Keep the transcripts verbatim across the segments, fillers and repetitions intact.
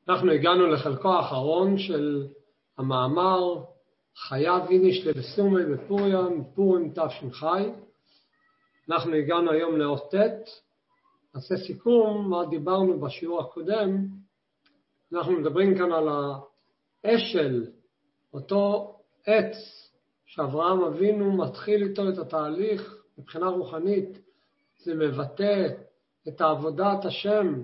אנחנו הגענו לחלקו האחרון של המאמר חיה ויניש לבסומי בפורים, פורים תש"ח. אנחנו הגענו היום לאות ט'. נעשה סיכום מה דיברנו בשיעור הקודם. אנחנו מדברים כאן על האשל, אותו עץ שאברהם אבינו מתחיל איתו את התהליך מבחינה רוחנית. זה מבטא את עבודת השם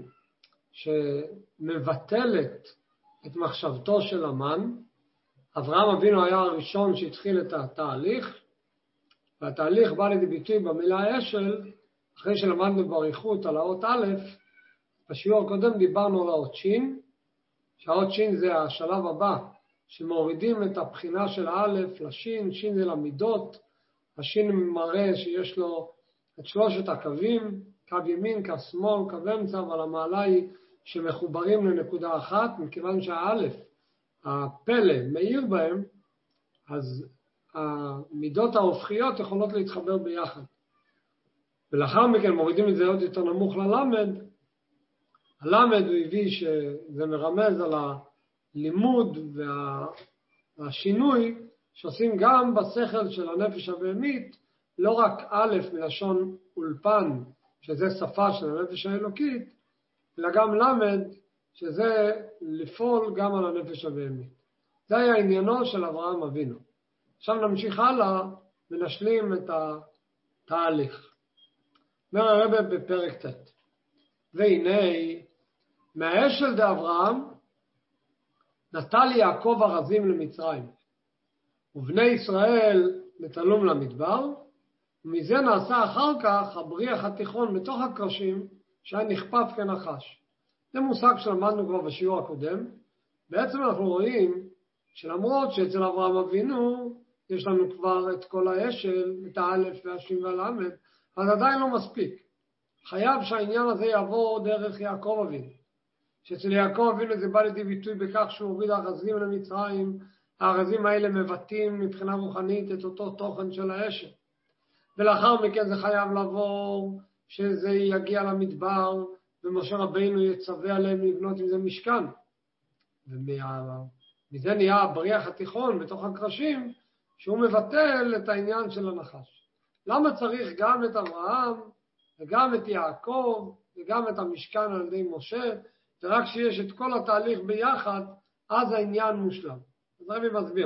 שמבטלת את מחשבתו של המן. אברהם אבינו היה הראשון שהתחיל את התהליך, והתהליך בא לידי ביטוי במילה אשל. אחרי שלמדנו באריכות על האות א', בשיעור הקודם דיברנו על האות שין, שהאות שין זה השלב הבא, שמורידים את הבחינה של א' לשין. שין זה למידות, השין מראה שיש לו את שלושת הקווים, קו ימין, קו שמאל, קו אמצע, אבל המעלה היא שמחוברים לנקודה אחת. מכיוון שהאלף, הפלא, מאיר בהם, אז המידות ההופכיות יכולות להתחבר ביחד. ולאחר מכן מורידים את זה עוד יותר נמוך ללמד. הלמד הוא הביא שזה מרמז על הלימוד והשינוי שעושים גם בשכל של הנפש הבהמית, לא רק א' מלשון אולפן, שזה שפה של הנפש האלוקית, אלא גם למד, שזה לפעול גם על הנפש הבהמית. זה היה עניינו של אברהם אבינו. עכשיו נמשיך הלאה ונשלים את התהליך. אומר הרב בפרק ט', והנה מהאשל דאברהם נטל יעקב ארזים למצרים, ובני ישראל נטלום למדבר, ומזה נעשה אחר כך הבריח התיכון בתוך הקרשים שהיה נכפף כנחש. זה מושג שלמדנו כבר בשיעור הקודם. בעצם אנחנו רואים שלמרות שאצל אברהם אבינו יש לנו כבר את כל האשל, את האלף והשין והלמד, אז עדיין לא מספיק. חייב שהעניין הזה יעבור דרך יעקב אבינו. שאצל יעקב אבינו זה בא לידי ביטוי בכך שהוא הוריד ארזים למצרים. הארזים האלה מבטאים מבחינה רוחנית את אותו תוכן של האשל. ולאחר מכן זה חייב לעבור שזה יגיע למדבר, ומשה רבינו יצווה עליהם לבנות עם זה משכן. ומזה נהיה הבריח התיכון בתוך הקרשים, שהוא מבטל את העניין של הנחש. למה צריך גם את אברהם, וגם את יעקב, וגם את המשכן על ידי משה? ורק שיש את כל התהליך ביחד, אז העניין מושלם. אז רבי מסביר.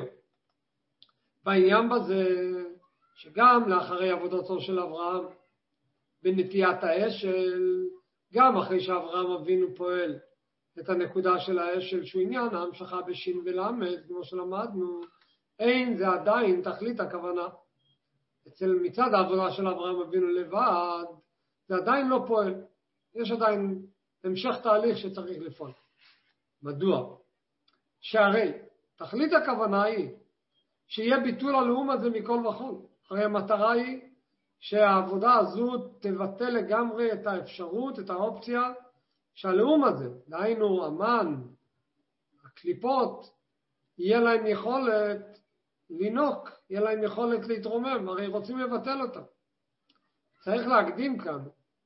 בעניין בזה, שגם לאחרי עבודתו של אברהם בנטיית האשל, גם אחרי שאברהם אבינו פועל את הנקודה של האשל שהוא עניין ההמשכה בשין ולמד, כמו שלמדנו, אין זה עדיין תכלית הכוונה. אצל מצד העבודה של אברהם אבינו לבד, זה עדיין לא פועל. יש עדיין המשך תהליך שצריך לפעול. מדוע? שהרי תכלית הכוונה היא שיהיה ביטול הלאום הזה מכל וכל. הרי המטרה היא שהעבודה הזו תבטל לגמרי את האפשרות, את האופציה שהלאום הזה, דהיינו המן, הקליפות, יהיה להם יכולת לינוק, יהיה להם יכולת להתרומם, הרי רוצים לבטל אותם. צריך להקדים כאן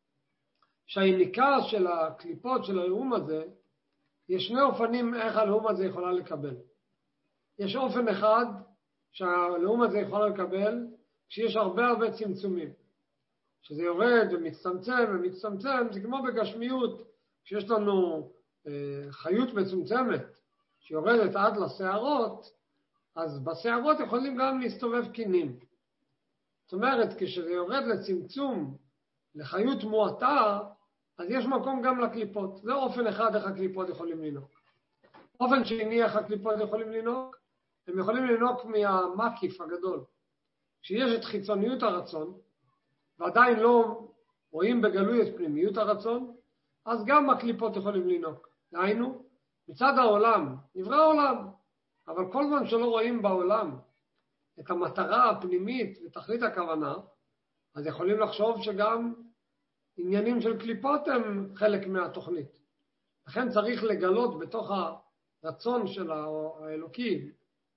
שהיניקה של הקליפות של הלאום הזה, יש שני אופנים איך הלאום הזה יכולה לקבל. יש אופן אחד שהלאום הזה יכולה לקבל, כשיש הרבה הרבה צמצומים. כשזה יורד ומצטמצם ומצטמצם, זה כמו בגשמיות, כשיש לנו אה, חיות מצומצמת, שיורדת עד לשערות, אז בשערות יכולים גם להסתובב קינים. זאת אומרת, כשזה יורד לצמצום, לחיות מועטה, אז יש מקום גם לקליפות. זה אופן אחד איך הקליפות יכולים לנוק. אופן שני איך הקליפות יכולים לנוק, הם יכולים לנוק מהמקיף הגדול. כשיש את חיצוניות הרצון, ועדיין לא רואים בגלוי את פנימיות הרצון, אז גם הקליפות יכולים לנוק. דהיינו, מצד העולם, נברא העולם, אבל כל זמן שלא רואים בעולם את המטרה הפנימית ותכלית הכוונה, אז יכולים לחשוב שגם עניינים של קליפות הם חלק מהתוכנית. לכן צריך לגלות בתוך הרצון של האלוקי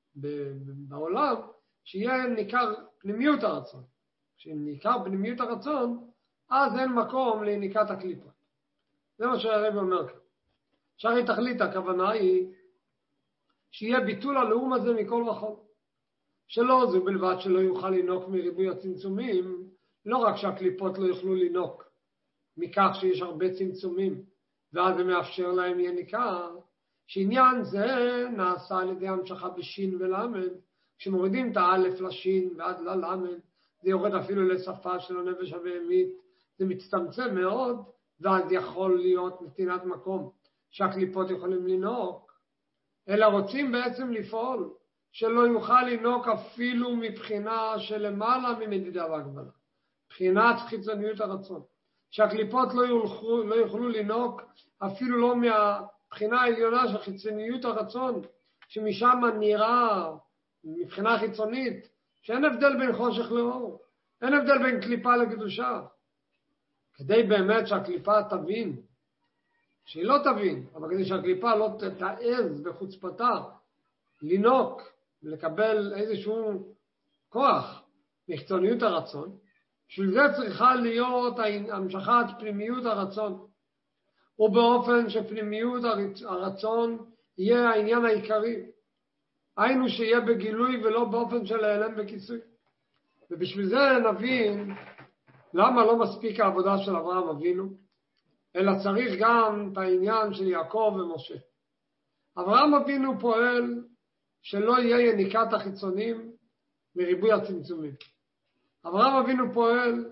בעולם, שיהיה ניכר פנימיות הרצון. כשאם ניכר פנימיות הרצון, אז אין מקום לניקת הקליפות. זה מה שהרב אומר כאן. שהרי תכלית הכוונה היא שיהיה ביטול הלאום הזה מכל וכל. שלא זו בלבד שלא יוכל לינוק מריבוי הצמצומים, לא רק שהקליפות לא יוכלו לינוק מכך שיש הרבה צמצומים, ואז זה מאפשר להם יניקה, שעניין זה נעשה על ידי המשכה בשין ולמד, כשמורידים את האלף לשין ועד ללמד, זה יורד אפילו לשפה של הנפש הבהמית, זה מצטמצם מאוד, ואז יכול להיות נתינת מקום שהקליפות יכולים לינוק, אלא רוצים בעצם לפעול, שלא יוכל לינוק אפילו מבחינה של למעלה ממדידה והגבלה, מבחינת חיצוניות הרצון, שהקליפות לא יוכלו, לא יוכלו לינוק אפילו לא מהבחינה העליונה של חיצוניות הרצון, שמשם נראה מבחינה חיצונית, שאין הבדל בין חושך לאור, אין הבדל בין קליפה לקדושה. כדי באמת שהקליפה תבין, שהיא לא תבין, אבל כדי שהקליפה לא תעז בחוצפתה לינוק ולקבל איזשהו כוח מחיצוניות הרצון, בשביל זה צריכה להיות המשכת פנימיות הרצון, ובאופן שפנימיות הרצון יהיה העניין העיקרי, היינו שיהיה בגילוי ולא באופן של העלם וכיסוי. ובשביל זה נבין למה לא מספיק העבודה של אברהם אבינו, אלא צריך גם את העניין של יעקב ומשה. אברהם אבינו פועל שלא יהיה יניקת החיצונים מריבוי הצמצומים. אברהם אבינו פועל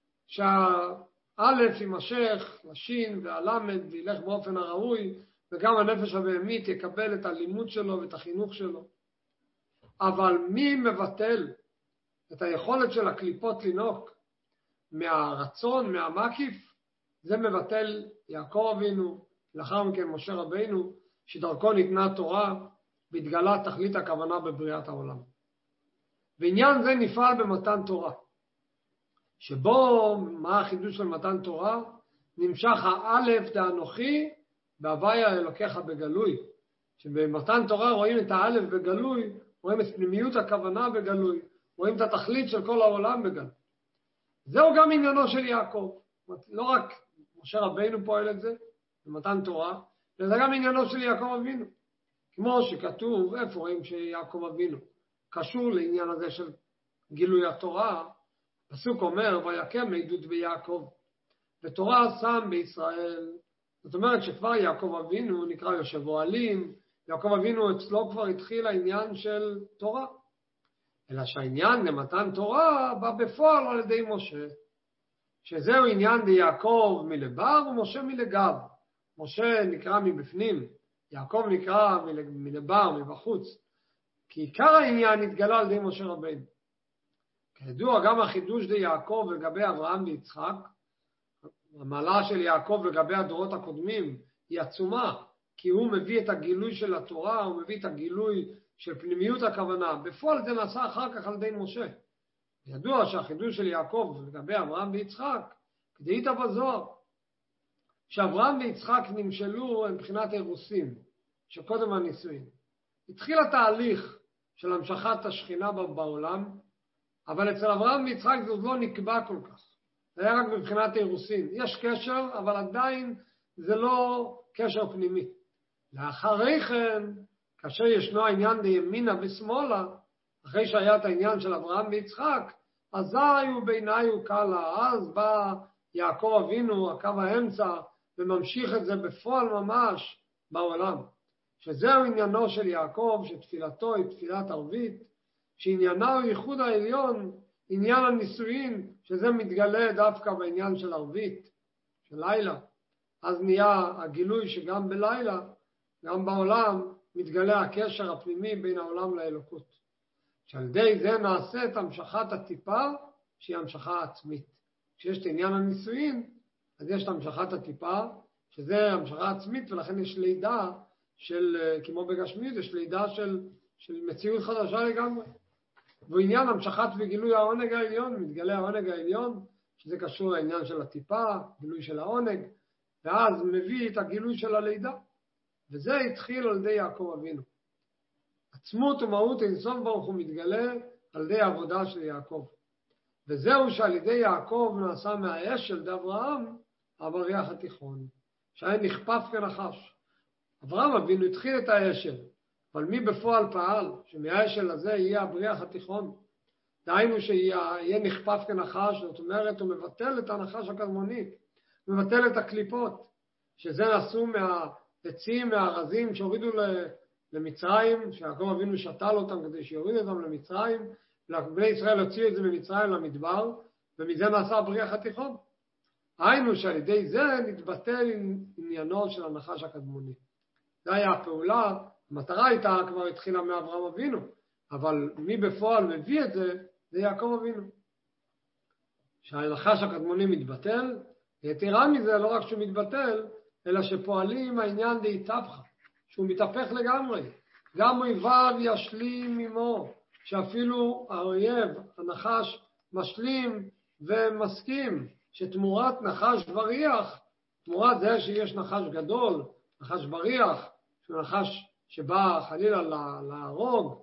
שהאלף יימשך לשין והלמד וילך באופן הראוי, וגם הנפש הבהמית יקבל את הלימוד שלו ואת החינוך שלו. אבל מי מבטל את היכולת של הקליפות לינוק מהרצון, מהמקיף? זה מבטל יעקב אבינו, לאחר מכן משה רבינו, שדרכו ניתנה תורה והתגלה תכלית הכוונה בבריאת העולם. בעניין זה נפעל במתן תורה, שבו, מה החידוש של מתן תורה? נמשך האלף דאנוכי בהוויה אלוקיך בגלוי. שבמתן תורה רואים את האלף בגלוי, רואים את פנימיות הכוונה בגלוי, רואים את התכלית של כל העולם בגלוי. זהו גם עניינו של יעקב. לא רק משה רבינו פועל את זה במתן תורה, אלא זה גם עניינו של יעקב אבינו. כמו שכתוב, איפה רואים שיעקב אבינו קשור לעניין הזה של גילוי התורה, פסוק אומר, ויקם עדות ביעקב, ותורה שם בישראל. זאת אומרת שכבר יעקב אבינו נקרא יושב אוהלים, יעקב אבינו אצלו כבר התחיל העניין של תורה. אלא שהעניין למתן תורה בא בפועל על ידי משה, שזהו עניין דיעקב מלבר ומשה מלגב. משה נקרא מבפנים, יעקב נקרא מלבר, מבחוץ, כי עיקר העניין התגלה על ידי משה רבינו. כידוע גם החידוש דיעקב לגבי אברהם ויצחק, המעלה של יעקב לגבי הדורות הקודמים היא עצומה, כי הוא מביא את הגילוי של התורה, הוא מביא את הגילוי של פנימיות הכוונה. בפועל זה נעשה אחר כך על ידי משה. ידוע שהחידוש של יעקב לגבי אברהם ויצחק, כדאית בזוהר, שאברהם ויצחק נמשלו מבחינת אירוסין, שקודם הנישואין. התחיל התהליך של המשכת השכינה בעולם, אבל אצל אברהם ויצחק זה עוד לא נקבע כל כך. זה היה רק מבחינת אירוסין. יש קשר, אבל עדיין זה לא קשר פנימי. לאחרי כן, כאשר ישנו העניין לימינה ושמאלה, אחרי שהיה את העניין של אברהם ויצחק, אזי וביני וקלה, אז בא יעקב אבינו, הקו האמצע, וממשיך את זה בפועל ממש בעולם. שזהו עניינו של יעקב, שתפילתו היא תפילת ערבית, שעניינה הוא ייחוד העליון, עניין הנישואין, שזה מתגלה דווקא בעניין של ערבית, של לילה. אז נהיה הגילוי שגם בלילה, גם בעולם, מתגלה הקשר הפנימי בין העולם לאלוקות. שעל ידי זה נעשה את המשכת הטיפה, שהיא המשכה עצמית. כשיש את עניין הנישואין, אז יש את המשכת הטיפה, שזה המשכה עצמית, ולכן יש לידה של, כמו בגשמית, יש לידה של, של מציאות חדשה לגמרי. ועניין המשכת וגילוי העונג העליון, מתגלה העונג העליון, שזה קשור לעניין של הטיפה, גילוי של העונג, ואז מביא את הגילוי של הלידה. וזה התחיל על ידי יעקב אבינו. עצמות ומהות אינסוף ברוך הוא מתגלה על ידי העבודה של יעקב. וזהו שעל ידי יעקב נעשה מהאש של אברהם הבריח התיכון, שהיה נכפף כנחש. אברהם אבינו התחיל את האשל, אבל מי בפועל פעל? שמהאשל הזה יהיה הבריח התיכון. דהיינו שיהיה נכפף כנחש, זאת אומרת, הוא מבטל את הנחש הקדמוני, מבטל את הקליפות, שזה נעשו מהעצים, מהארזים שהורידו למצרים, שיעקב אבינו שתל אותם כדי שיוריד אותם למצרים, ובני ישראל הוציאו את זה ממצרים למדבר, ומזה נעשה הבריח התיכון. היינו שעל ידי זה נתבטל עניינו של הנחש הקדמוני. זה היה הפעולה, המטרה הייתה כבר התחילה מאברהם אבינו, אבל מי בפועל מביא את זה, זה יעקב אבינו. שהנחש הקדמוני מתבטל, יתרה מזה לא רק שהוא מתבטל, אלא שפועלים העניין דהיתהפכה, שהוא מתהפך לגמרי. גם אויביו ישלים עמו, שאפילו האויב, הנחש, משלים ומסכים, שתמורת נחש בריח, תמורת זה שיש נחש גדול, נחש בריח, שהוא נחש שבא חלילה להרוג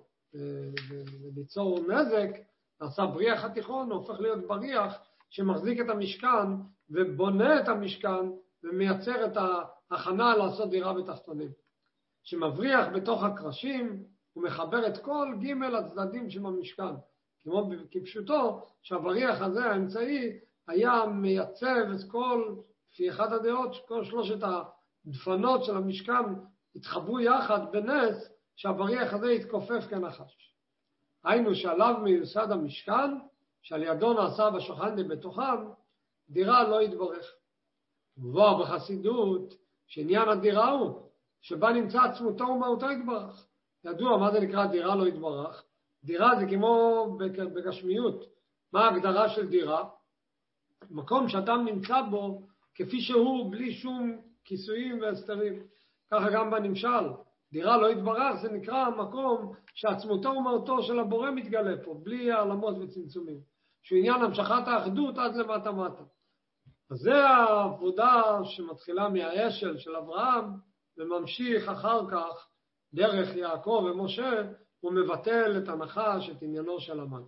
וליצור נזק, נעשה בריח התיכון, הוא הופך להיות בריח שמחזיק את המשכן ובונה את המשכן ומייצר את ההכנה לעשות דירה בתחתונים. שמבריח בתוך הקרשים ומחבר את כל ג' הצדדים שבמשכן. כמו כפשוטו שהבריח הזה האמצעי היה מייצב את כל, לפי אחד הדעות, כל שלושת הדפנות של המשכן התחברו יחד בנס שהבריח הזה יתכופף כנחש. היינו שעליו מיוסד המשכן, שעל ידו נעשה בשולחן בתוכם, דירה לא יתברך. ובוא בחסידות, שעניין הדירה הוא, שבה נמצא עצמותו ומהותו יתברך. ידוע מה זה נקרא דירה לא יתברך. דירה זה כמו בגשמיות. מה ההגדרה של דירה? מקום שאדם נמצא בו כפי שהוא, בלי שום כיסויים והסתרים. ככה גם בנמשל. דירה לא יתברך זה נקרא מקום שעצמותו ומהותו של הבורא מתגלה פה, בלי העלמות וצמצומים. שהוא עניין המשכת האחדות עד למטה מטה. אז זה העבודה שמתחילה מהאשל של אברהם, וממשיך אחר כך דרך יעקב ומשה, הוא מבטל את הנחש, את עניינו של המן.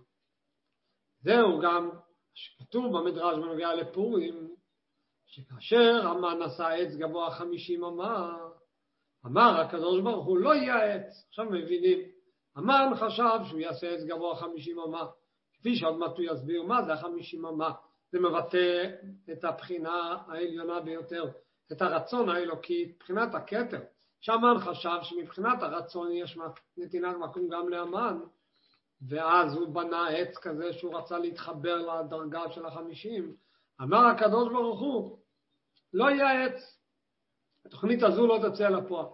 זהו גם שכתוב במדרש בנוגע לפורים, שכאשר המן נשא עץ גבוה חמישים אמה, אמר הקדוש ברוך הוא לא יהיה עץ. עכשיו מבינים, המן חשב שהוא יעשה עץ גבוה חמישים אמה, כפי שעוד מעט הוא יסביר מה זה חמישים אמה. זה מבטא את הבחינה העליונה ביותר, את הרצון האלוקי, בחינת הכתר. שהמן חשב שמבחינת הרצון יש נתינת מקום גם לאמן, ואז הוא בנה עץ כזה שהוא רצה להתחבר לדרגה של החמישים. אמר הקדוש ברוך הוא, לא יהיה עץ. התוכנית הזו לא תצא לפועל.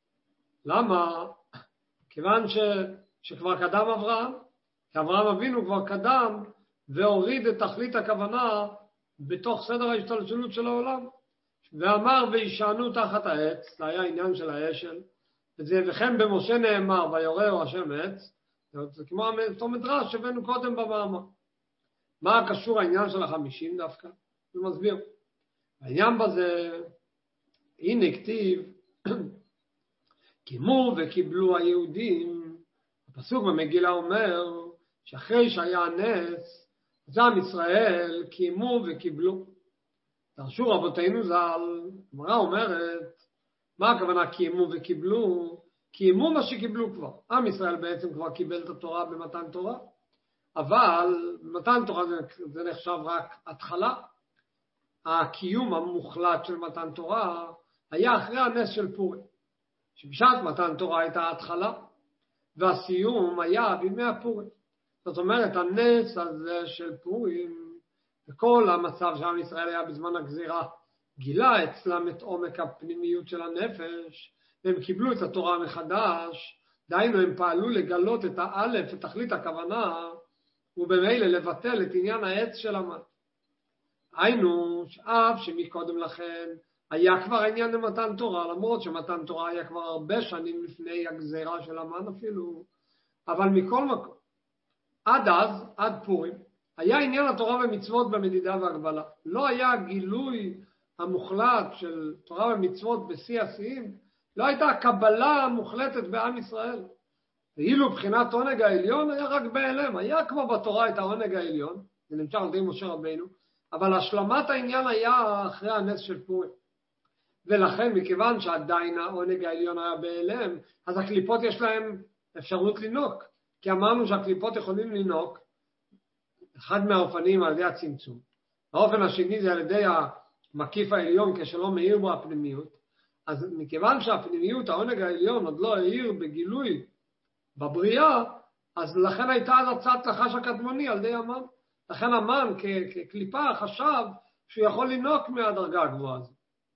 למה? כיוון ש... שכבר קדם אברהם, כי אברהם אבינו כבר קדם והוריד את תכלית הכוונה בתוך סדר ההשתלשלות של העולם. ואמר וישענו תחת העץ, זה היה עניין של האשל, וזה וכן במשה נאמר ויורהו השם עץ, זה כמו אותו מדרש שבאנו קודם במאמר. מה קשור העניין של החמישים דווקא? הוא מסביר. העניין בזה, הנה כתיב, קימו וקיבלו היהודים, הפסוק במגילה אומר, שאחרי שהיה הנס, אז עם ישראל קימו וקיבלו. דרשו רבותינו ז"ל, הגמרא אומרת, מה הכוונה קיימו וקיבלו? קיימו מה שקיבלו כבר. עם ישראל בעצם כבר קיבל את התורה במתן תורה, אבל במתן תורה זה, זה נחשב רק התחלה. הקיום המוחלט של מתן תורה היה אחרי הנס של פורים, שבשעת מתן תורה הייתה התחלה, והסיום היה בימי הפורים. זאת אומרת, הנס הזה של פורים, וכל המצב שעם ישראל היה בזמן הגזירה, גילה אצלם את עומק הפנימיות של הנפש, והם קיבלו את התורה מחדש, דהיינו הם פעלו לגלות את האלף, את תכלית הכוונה, ובמילא לבטל את עניין העץ של המן. היינו, שאף שמקודם לכן, היה כבר העניין למתן תורה, למרות שמתן תורה היה כבר הרבה שנים לפני הגזירה של המן אפילו, אבל מכל מקום, עד אז, עד פורים, היה עניין התורה ומצוות במדידה והגבלה. לא היה גילוי המוחלט של תורה ומצוות בשיא השיאים, לא הייתה הקבלה המוחלטת בעם ישראל. ואילו בחינת עונג העליון היה רק בהלם, היה כמו בתורה את העונג העליון, זה נמשך על ידי משה רבינו, אבל השלמת העניין היה אחרי הנס של פורים. ולכן מכיוון שעדיין העונג העליון היה בהיעלם, אז הקליפות יש להם אפשרות לינוק, כי אמרנו שהקליפות יכולים לינוק, אחד מהאופנים על ידי הצמצום. האופן השני זה על ידי המקיף העליון כשלא מאיר בו הפנימיות, אז מכיוון שהפנימיות, העונג העליון עוד לא העיר בגילוי בבריאה, אז לכן הייתה אז הצעת נחש הקדמוני על ידי המן. לכן המן כקליפה חשב שהוא יכול לינוק מהדרגה הגבוהה הזו.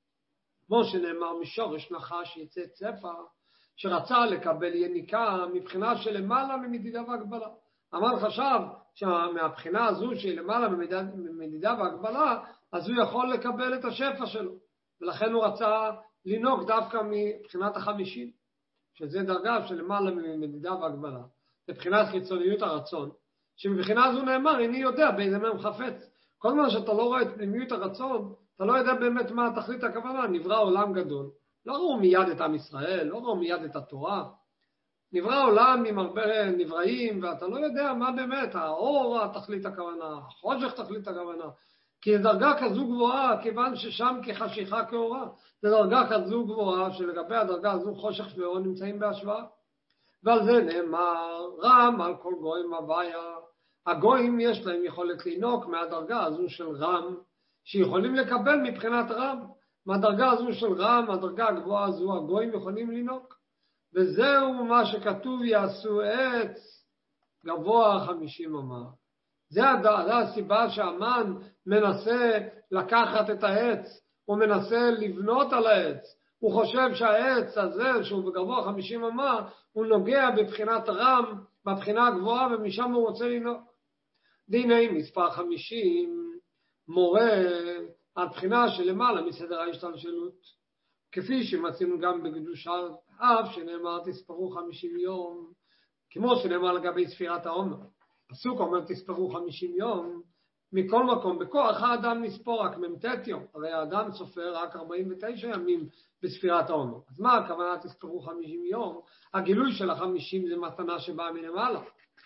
כמו שנאמר משורש נחש יצא צפה, שרצה לקבל יניקה מבחינה של למעלה ממדידה והגבלה. המן חשב שמהבחינה הזו שהיא למעלה ממדידה והגבלה, אז הוא יכול לקבל את השפע שלו. ולכן הוא רצה לינוק דווקא מבחינת החמישים, שזה דרגה של למעלה ממדידה והגבלה. מבחינת חיצוניות הרצון, שמבחינה זו נאמר, איני יודע באיזה מהם חפץ. כל זמן שאתה לא רואה את פנימיות הרצון, אתה לא יודע באמת מה תכלית הכוונה. נברא עולם גדול. לא ראו מיד את עם ישראל, לא ראו מיד את התורה. נברא עולם עם הרבה נבראים, ואתה לא יודע מה באמת, האור התכלית הכוונה, החושך תכלית הכוונה. כי זו דרגה כזו גבוהה, כיוון ששם כחשיכה כאורה. זו דרגה כזו גבוהה, שלגבי הדרגה הזו חושך ואור נמצאים בהשוואה. ועל זה נאמר, רם על כל גויים הוויה. הגויים יש להם יכולת לינוק מהדרגה הזו של רם, שיכולים לקבל מבחינת רם. מהדרגה הזו של רם, הדרגה הגבוהה הזו, הגויים יכולים לינוק. וזהו מה שכתוב, יעשו עץ גבוה חמישים אמה. זה, זה הסיבה שהמן מנסה לקחת את העץ, הוא מנסה לבנות על העץ. הוא חושב שהעץ הזה, שהוא בגבוה חמישים אמה, הוא נוגע בבחינת רם, בבחינה הגבוהה, ומשם הוא רוצה לנהוג. דיני מספר חמישים מורה על בחינה שלמעלה מסדר ההשתלשלות, כפי שמצינו גם בקדושת אב, שנאמר תספרו חמישים יום, כמו שנאמר לגבי ספירת העומר. הפסוק אומר תספרו חמישים יום, מכל מקום, בכוח האדם נספור רק ממתת יום, הרי האדם סופר רק ארבעים ותשע ימים בספירת העומר. אז מה הכוונה תספרו חמישים יום? הגילוי של החמישים זה מתנה שבאה מלמעלה.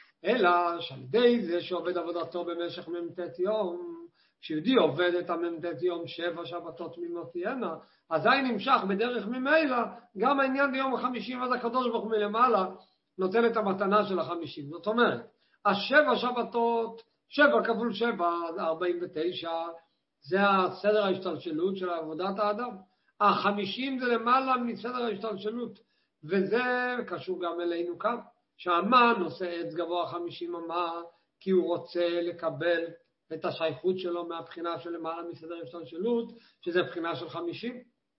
אלא שעל ידי זה שעובד עבודתו במשך ממתת יום, כשיהודי עובד את הממתת יום שבע שבתות תמימות תהיינה, אזי נמשך בדרך ממילא גם העניין ביום החמישים, אז הקדוש ברוך הוא מלמעלה נותן את המתנה של החמישים. זאת אומרת, השבע שבתות, שבע כפול שבע, ארבעים ותשע, זה הסדר ההשתלשלות של עבודת האדם. החמישים זה למעלה מסדר ההשתלשלות, וזה קשור גם אלינו כאן, שהמן עושה עץ גבוה חמישים אמה, כי הוא רוצה לקבל את השייכות שלו מהבחינה של למעלה מסדר ההשתלשלות, שזה בחינה של חמישים.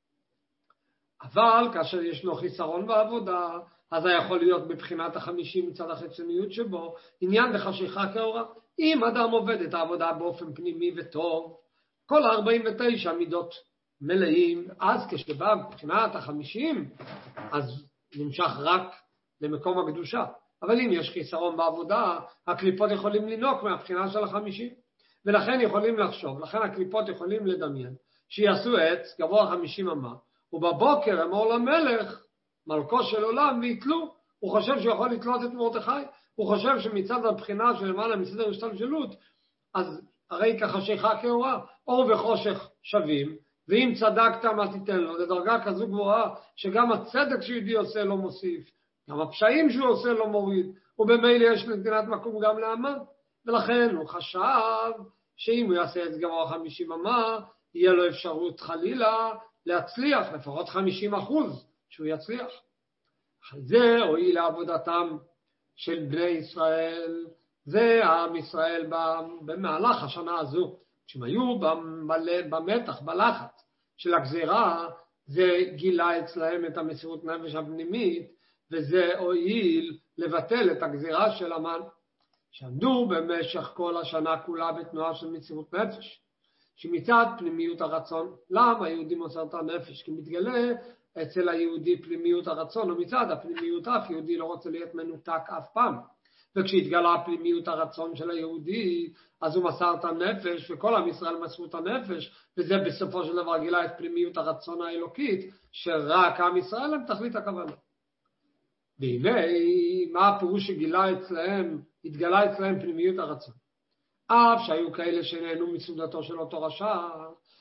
אבל כאשר ישנו חיסרון בעבודה, אז זה יכול להיות בבחינת החמישים מצד החיצוניות שבו, עניין בחשיכה כאורה. אם אדם עובד את העבודה באופן פנימי וטוב, כל ה-ארבעים ותשע מידות מלאים, אז כשבא בבחינת החמישים, אז נמשך רק למקום הקדושה. אבל אם יש חיסרון בעבודה, הקליפות יכולים לנוק מהבחינה של החמישים. ולכן יכולים לחשוב, לכן הקליפות יכולים לדמיין, שיעשו עץ גבוה חמישים אמה, ובבוקר אמור למלך, מלכו של עולם, ויתלו. הוא חושב שהוא יכול לתלות את מרדכי, הוא חושב שמצד הבחינה של למעלה מסדר השתלשלות, אז הרי כחשיכה כאורה, אור וחושך שווים, ואם צדקת מה תיתן לו, זה דרגה כזו גבוהה, שגם הצדק שיהודי עושה לא מוסיף, גם הפשעים שהוא עושה לא מוריד, ובמילא יש נתינת מקום גם לאמן, ולכן הוא חשב שאם הוא יעשה את גבוה חמישים אמה, יהיה לו אפשרות חלילה להצליח, לפחות חמישים אחוז שהוא יצליח. על זה הועיל לעבודתם של בני ישראל, זה עם ישראל במהלך השנה הזו, כשהם היו במתח, בלחץ של הגזירה, זה גילה אצלהם את המסירות נפש הפנימית, וזה הועיל לבטל את הגזירה של המן, שעמדו במשך כל השנה כולה בתנועה של מסירות נפש, שמצד פנימיות הרצון, למה היהודי מוסר את הנפש? כי מתגלה אצל היהודי פנימיות הרצון, ומצד הפנימיות אף יהודי לא רוצה להיות מנותק אף פעם. וכשהתגלה פנימיות הרצון של היהודי, אז הוא מסר את הנפש, וכל עם ישראל מסרו את הנפש, וזה בסופו של דבר גילה את פנימיות הרצון האלוקית, שרק עם ישראל הם תכלית הכוונה. והנה, מה הפירוש שגילה אצלהם, התגלה אצלהם פנימיות הרצון? אף שהיו כאלה שנהנו מסעודתו של אותו רשע,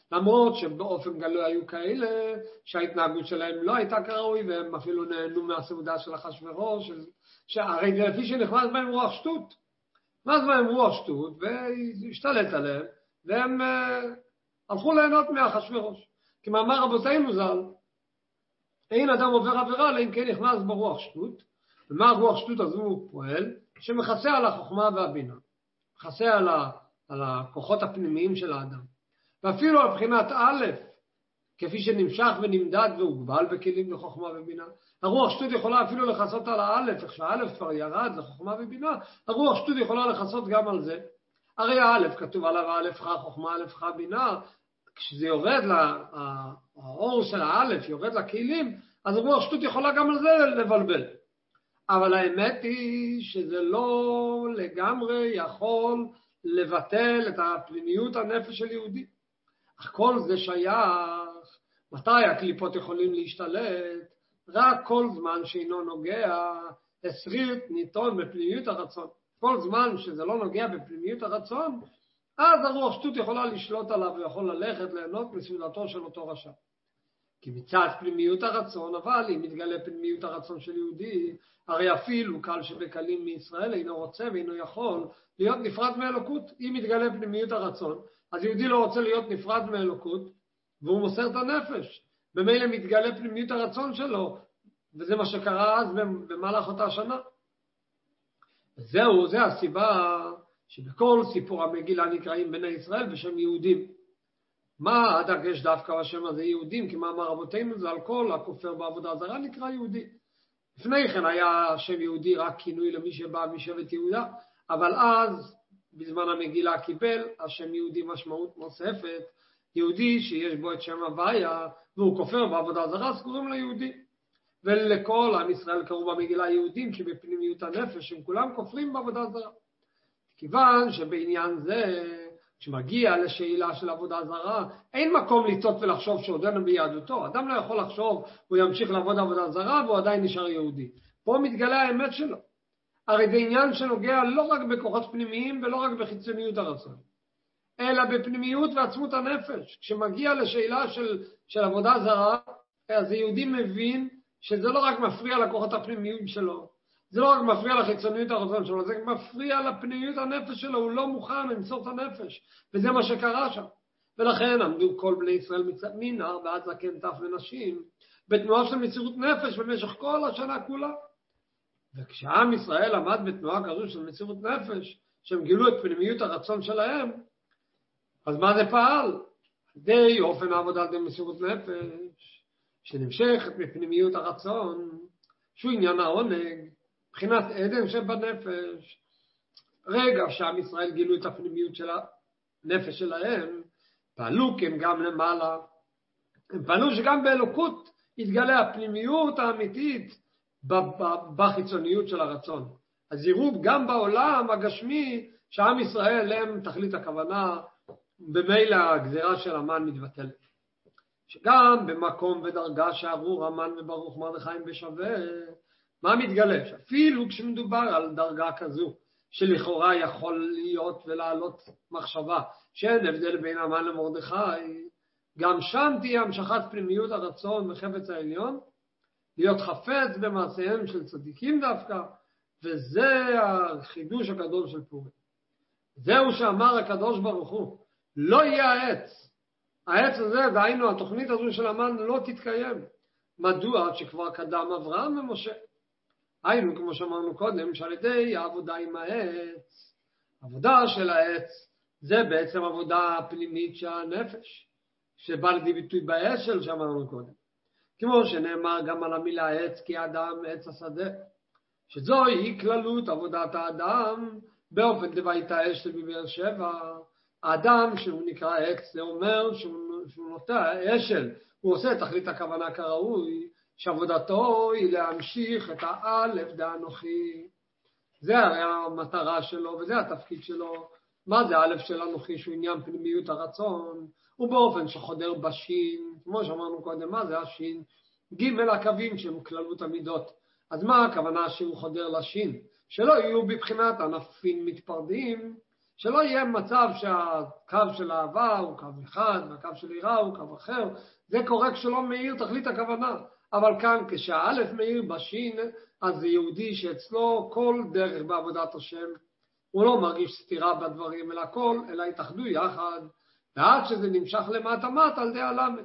למרות שבאופן גלוי היו כאלה שההתנהגות שלהם לא הייתה כראוי, והם אפילו נהנו מהסעודה של אחשוורוש, שהרי זה לפי שנכנס בהם רוח שטות. נכנס בהם רוח שטות והשתלט עליהם, והם uh, הלכו ליהנות מאחשוורוש. כמאמר רבותינו ז"ל, אין אדם עובר עבירה אלא אם כן נכנס ברוח שטות. ומה הרוח שטות הזו הוא פועל? שמכסה על החוכמה והבינה. מכסה על, ה, על הכוחות הפנימיים של האדם. ואפילו על בחינת א', כפי שנמשך ונמדד והוגבל בכלים לחוכמה ובינה. הרוח שטות יכולה אפילו לחסות על האלף, איך שהאלף כבר ירד לחוכמה ובינה, הרוח שטות יכולה לחסות גם על זה. הרי האלף כתוב עליו האלף חא חוכמה, אלף חא בינה, כשזה יורד, לה, האור של האלף יורד לכלים, אז הרוח שטות יכולה גם על זה לבלבל. אבל האמת היא שזה לא לגמרי יכול לבטל את הפנימיות הנפש של יהודי. אך כל זה שייך, מתי הקליפות יכולים להשתלט? רק כל זמן שאינו נוגע, הסרית ניתון בפנימיות הרצון. כל זמן שזה לא נוגע בפנימיות הרצון, אז הרוח שטות יכולה לשלוט עליו ויכול ללכת ליהנות מסעודתו של אותו רשע. כי מצד פנימיות הרצון, אבל אם מתגלה פנימיות הרצון של יהודי, הרי אפילו קל שבקלים מישראל אינו רוצה ואינו יכול להיות נפרד מאלוקות. אם מתגלה פנימיות הרצון, אז יהודי לא רוצה להיות נפרד מאלוקות, והוא מוסר את הנפש. במילא מתגלה פנימיות הרצון שלו, וזה מה שקרה אז במהלך אותה שנה. זהו, זה הסיבה שבכל סיפור המגילה נקראים בני ישראל בשם יהודים. מה הדגש דווקא בשם הזה יהודים? כי מה אמר רבותינו זה על כל הכופר בעבודה זרה נקרא יהודי. לפני כן היה שם יהודי רק כינוי למי שבא משבט יהודה, אבל אז בזמן המגילה קיבל השם יהודי משמעות נוספת, יהודי שיש בו את שם הוויה והוא כופר בעבודה זרה, אז קוראים לו יהודי. ולכל עם ישראל קראו במגילה יהודים כי בפנימיות הנפש הם כולם כופרים בעבודה זרה. כיוון שבעניין זה כשמגיע לשאלה של עבודה זרה, אין מקום לטעות ולחשוב שעודנו ביהדותו. אדם לא יכול לחשוב, הוא ימשיך לעבוד עבודה זרה והוא עדיין נשאר יהודי. פה מתגלה האמת שלו. הרי זה עניין שנוגע לא רק בכוחות פנימיים ולא רק בחיצוניות הרצון, אלא בפנימיות ועצמות הנפש. כשמגיע לשאלה של, של עבודה זרה, אז היהודי מבין שזה לא רק מפריע לכוחות הפנימיים שלו, זה לא רק מפריע לחיצוניות הרצון שלו, זה מפריע לפנימיות הנפש שלו, הוא לא מוכן למסור את הנפש, וזה מה שקרה שם. ולכן עמדו כל בני ישראל מצד מנער ועד זקן טף ונשים, בתנועה של מסירות נפש במשך כל השנה כולה. וכשעם ישראל עמד בתנועה כזו של מסירות נפש, שהם גילו את פנימיות הרצון שלהם, אז מה זה פעל? די אופן העבודה על מסירות נפש, שנמשכת מפנימיות הרצון, שהוא עניין העונג, מבחינת עדן שבנפש. רגע שעם ישראל גילו את הפנימיות של הנפש שלהם, פעלו כי הם גם למעלה. הם פעלו שגם באלוקות התגלה הפנימיות האמיתית בחיצוניות של הרצון. אז יראו גם בעולם הגשמי שעם ישראל הם תכלית הכוונה, במילא הגזירה של המן מתבטלת. שגם במקום ודרגה שערו רמן וברוך מרדכי בשווה, מה מתגלה? אפילו כשמדובר על דרגה כזו, שלכאורה יכול להיות ולעלות מחשבה, שאין הבדל בין המן למרדכי, גם שם תהיה המשכת פנימיות הרצון מחפץ העליון, להיות חפץ במעשיהם של צדיקים דווקא, וזה החידוש הגדול של פורים. זהו שאמר הקדוש ברוך הוא, לא יהיה העץ. העץ הזה, דהיינו התוכנית הזו של המן לא תתקיים. מדוע? שכבר קדם אברהם ומשה. היינו, כמו שאמרנו קודם, שעל ידי העבודה עם העץ, עבודה של העץ, זה בעצם עבודה פנימית של הנפש, שבא לידי ביטוי באשל שאמרנו קודם. כמו שנאמר גם על המילה עץ, כי האדם עץ השדה, שזוהי כללות עבודת האדם, באופן דבית האשל בבאר שבע. האדם שהוא נקרא עץ, זה אומר שהוא, שהוא נוטע אשל, הוא עושה תכלית הכוונה כראוי, שעבודתו היא להמשיך את האלף דאנוכי. זה הרי המטרה שלו וזה התפקיד שלו. מה זה האלף של אנוכי? שהוא עניין פנימיות הרצון, ובאופן שחודר בשין, כמו שאמרנו קודם, מה זה השין? ג' הקווים שהם כללות המידות. אז מה הכוונה שהוא חודר לשין? שלא יהיו בבחינת ענפים מתפרדים, שלא יהיה מצב שהקו של האהבה הוא קו אחד, והקו של יראה הוא קו אחר. זה קורה כשלא מאיר תכלית הכוונה. אבל כאן כשהאלף מאיר בשין, אז זה יהודי שאצלו כל דרך בעבודת השם, הוא לא מרגיש סתירה בדברים, אלא הכל, אלא התאחדו יחד, ועד שזה נמשך למטה מטה על ידי הלמד.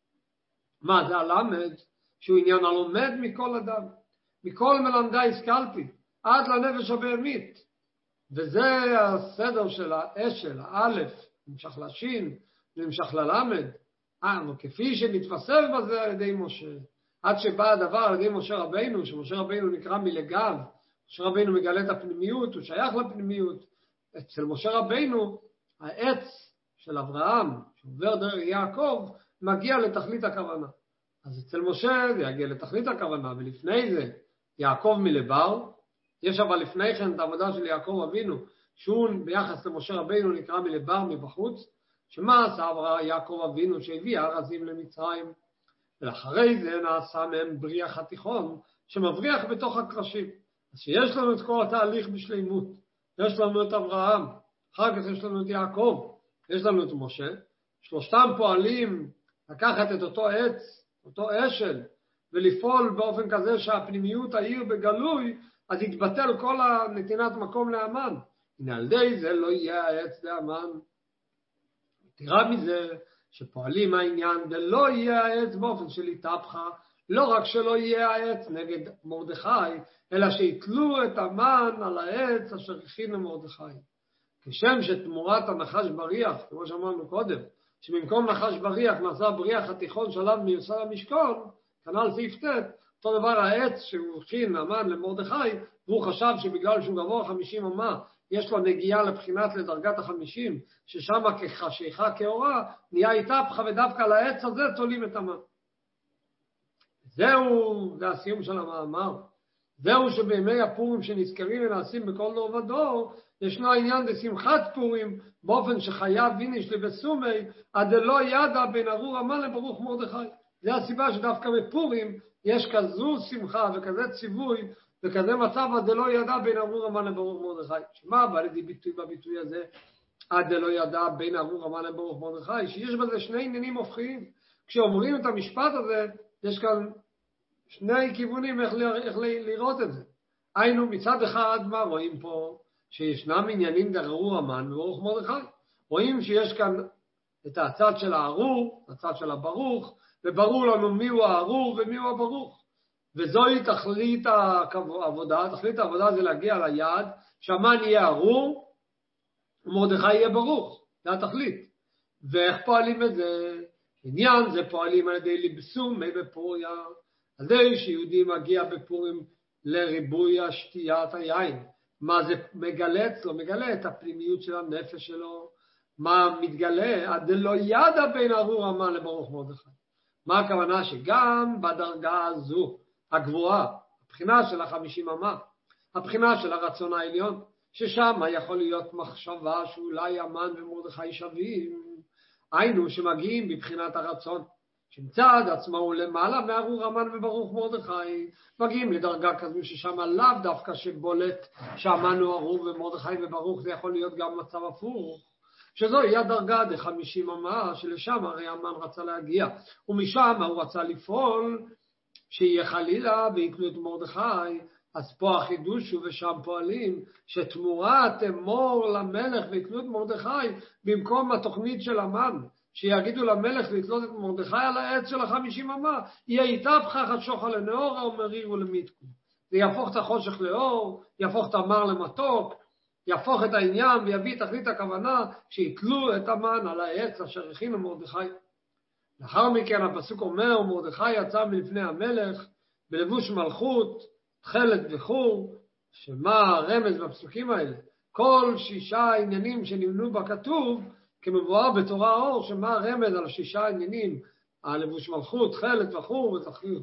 מה זה הלמד? שהוא עניין הלומד מכל אדם. מכל מלמדי השכלתי, עד לנפש הבהמית. וזה הסדר של האשל, האלף, נמשך לשין, נמשך ללמד. אה, כפי שנתפסר בזה על ידי משה. עד שבא הדבר על ידי משה רבינו, שמשה רבינו נקרא מלגב, משה רבינו מגלה את הפנימיות, הוא שייך לפנימיות. אצל משה רבינו, העץ של אברהם, שעובר דרך יעקב, מגיע לתכלית הכוונה. אז אצל משה זה יגיע לתכלית הכוונה, ולפני זה יעקב מלבר, יש אבל לפני כן את העבודה של יעקב אבינו, שהוא ביחס למשה רבינו נקרא מלבר מבחוץ, שמה עשה יעקב אבינו שהביא ארזים למצרים, ולאחרי זה נעשה מהם בריח התיכון, שמבריח בתוך הקרשים. אז שיש לנו את כל התהליך בשלימות, יש לנו את אברהם, אחר כך יש לנו את יעקב, יש לנו את משה, שלושתם פועלים לקחת את אותו עץ, אותו אשל, ולפעול באופן כזה שהפנימיות העיר בגלוי, אז יתבטל כל הנתינת מקום לאמן. הנה על ידי זה לא יהיה העץ לאמן. תראה מזה שפועלים העניין ולא יהיה העץ באופן של התהפכה, לא רק שלא יהיה העץ נגד מרדכי, אלא שיתלו את המן על העץ אשר הכין למרדכי. כשם שתמורת הנחש בריח, כמו שאמרנו קודם, שבמקום נחש בריח נעשה בריח התיכון שלב מיוסר המשכון, כנ"ל סעיף ט', אותו דבר העץ שהוא הכין המן למרדכי, והוא חשב שבגלל שהוא גבוה חמישים אמה, יש לו נגיעה לבחינת לדרגת החמישים, ששם כחשיכה כאורה, נהיה התהפכה ודווקא על העץ הזה תולים את המן. זהו, זה הסיום של המאמר. זהו שבימי הפורים שנזכרים ונעשים בכל דור ודור, ישנו העניין בשמחת פורים, באופן שחייב ויניש לבסומי, עד לא ידע בין ארור המן לברוך מרדכי. זה הסיבה שדווקא בפורים יש כזו שמחה וכזה ציווי, וכזה מצב עד לא ידע בין ארור המן לברוך מרדכי. שמה בא לידי ביטוי בביטוי הזה? עד לא ידע בין ארור המן לברוך מרדכי, שיש בזה שני עניינים הופכיים. כשאומרים את המשפט הזה, יש כאן שני כיוונים איך, איך לראות את זה. היינו מצד אחד, מה רואים פה? שישנם עניינים דררו המן וברוך מרדכי. רואים שיש כאן את הצד של הארור, הצד של הברוך, וברור לנו מי הוא הארור ומי הוא הברוך. וזוהי תכלית העבודה. תכלית העבודה זה להגיע ליעד, שהמן יהיה ארור ומרדכי יהיה ברוך. זה התכלית. ואיך פועלים את זה? עניין זה פועלים על ידי לבסום מי בפוריה. על ידי שיהודי מגיע בפורים לריבוי השתיית היין. מה זה מגלה אצלו? מגלה את הפנימיות של הנפש שלו. מה מתגלה? עד לא ידע בין ארור המן לברוך מרדכי. מה הכוונה? שגם בדרגה הזו, הגבוהה, הבחינה של החמישים אמה, הבחינה של הרצון העליון, ששם יכול להיות מחשבה שאולי המן ומרדכי שווים, היינו שמגיעים בבחינת הרצון, שמצד עצמו הוא למעלה מארור המן וברוך מרדכי, מגיעים לדרגה כזו ששם לאו דווקא שבולט שהמן הוא ארור ומרדכי וברוך, זה יכול להיות גם מצב הפוך, שזו היא הדרגה ד-חמישים אמה, שלשם הרי המן רצה להגיע, ומשם הוא רצה לפעול, שיהיה חלילה ויקנו את מרדכי. אז פה החידוש הוא ושם פועלים, שתמורה תמור למלך ויקנו את מרדכי, במקום התוכנית של המן, שיגידו למלך לתלות את מרדכי על העץ של החמישים אמה, יהיה התהפכה חשוכה לנאורה ומריר ולמיתקו. זה יהפוך את החושך לאור, יהפוך את המר למתוק, יהפוך את העניין ויביא תכלית הכוונה שיתלו את המן על העץ אשר הכין למרדכי. לאחר מכן הפסוק אומר, מרדכי יצא מלפני המלך בלבוש מלכות, תכלת וחור, שמה הרמז בפסוקים האלה? כל שישה עניינים שנמנו בכתוב, כמבואר בתורה האור, שמה הרמז על השישה עניינים, הלבוש מלכות, תכלת וחור, ותכלית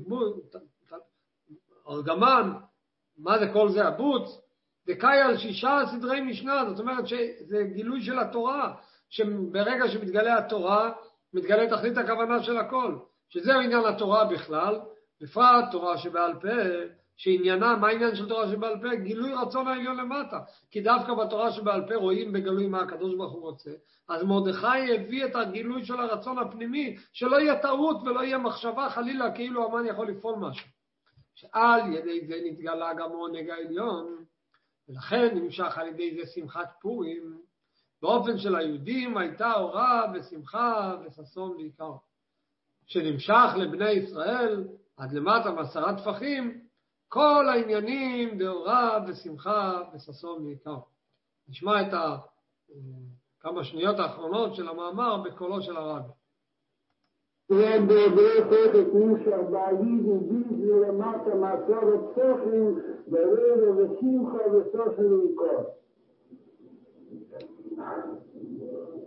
ארגמן, מה זה כל זה? הבוץ, דקאי על שישה סדרי משנה, זאת אומרת שזה גילוי של התורה, שברגע שמתגלה התורה, מתגלה תכלית הכוונה של הכל, שזהו עניין התורה בכלל, בפרט תורה שבעל פה, שעניינה, מה העניין של תורה שבעל פה? גילוי רצון העליון למטה. כי דווקא בתורה שבעל פה רואים בגלוי מה הקדוש ברוך הוא רוצה. אז מרדכי הביא את הגילוי של הרצון הפנימי, שלא יהיה טעות ולא יהיה מחשבה חלילה כאילו המן יכול לפעול משהו. שעל ידי זה נתגלה גם עונג העליון, ולכן נמשך על ידי זה שמחת פורים. באופן של היהודים הייתה אורה ושמחה וששון בעיקר. שנמשך לבני ישראל עד למטה מעשרה טפחים, כל העניינים דאורה ושמחה וששון בעיקר. נשמע את ה, כמה שניות האחרונות של המאמר בקולו של הרבי. ובדרך את נמשך בעיד וביז למטה מעשרה טפחים דאורה ושמחה וששון בעיקר.